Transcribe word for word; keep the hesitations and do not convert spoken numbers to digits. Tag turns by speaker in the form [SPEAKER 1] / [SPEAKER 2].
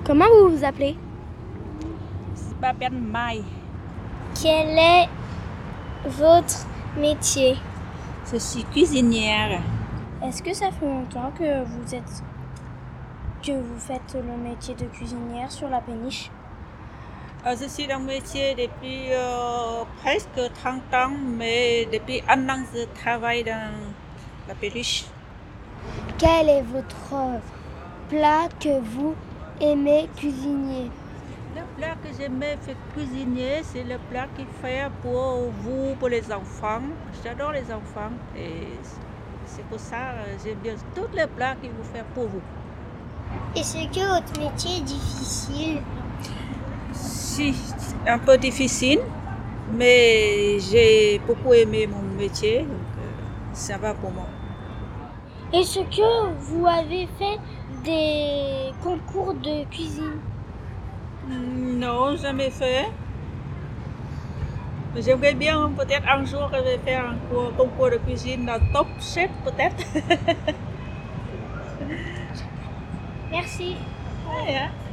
[SPEAKER 1] Comment vous vous appelez?
[SPEAKER 2] Je m'appelle Mai.
[SPEAKER 1] Quel est votre métier?
[SPEAKER 2] Je suis cuisinière.
[SPEAKER 1] Est-ce que ça fait longtemps que vous êtes que vous faites le métier de cuisinière sur la péniche?
[SPEAKER 2] Euh, Je suis dans le métier depuis euh, presque trente ans, mais depuis un an, je travaille dans la péniche.
[SPEAKER 1] Quel est votre plat que vous aimez cuisiner?
[SPEAKER 2] Le plat que j'aimais faire cuisiner, c'est le plat qu'il fait pour vous, pour les enfants. J'adore les enfants et c'est pour ça que j'aime bien tous les plats qu'il vous fait pour vous.
[SPEAKER 1] Est-ce que votre métier est difficile?
[SPEAKER 2] Si, un peu difficile, mais j'ai beaucoup aimé mon métier, donc euh, ça va pour moi.
[SPEAKER 1] Est-ce que vous avez fait des concours de cuisine?
[SPEAKER 2] Non, jamais fait. Mais j'aimerais bien, peut-être un jour, je vais faire un cours- concours de cuisine dans Top Chef, peut-être.
[SPEAKER 1] Merci.
[SPEAKER 2] Ouais, hein.